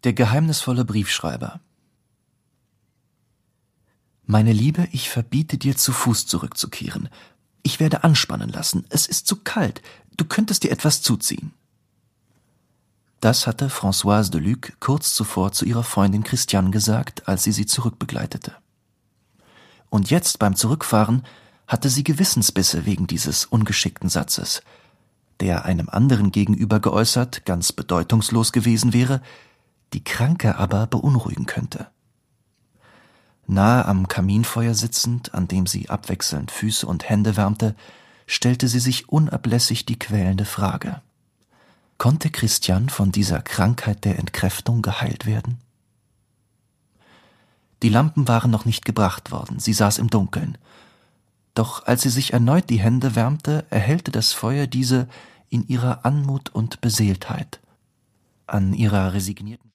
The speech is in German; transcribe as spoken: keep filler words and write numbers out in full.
Der geheimnisvolle Briefschreiber. Meine Liebe, ich verbiete dir, zu Fuß zurückzukehren. Ich werde anspannen lassen. Es ist zu kalt. Du könntest dir etwas zuziehen. Das hatte Françoise de Luc kurz zuvor zu ihrer Freundin Christiane gesagt, als sie sie zurückbegleitete. Und jetzt beim Zurückfahren hatte sie Gewissensbisse wegen dieses ungeschickten Satzes, der einem anderen gegenüber geäußert ganz bedeutungslos gewesen wäre, die Kranke aber beunruhigen könnte. Nahe am Kaminfeuer sitzend, an dem sie abwechselnd Füße und Hände wärmte, stellte sie sich unablässig die quälende Frage: Konnte Christiane von dieser Krankheit der Entkräftung geheilt werden? Die Lampen waren noch nicht gebracht worden, sie saß im Dunkeln. Doch als sie sich erneut die Hände wärmte, erhellte das Feuer diese in ihrer Anmut und Beseeltheit. An ihrer resignierten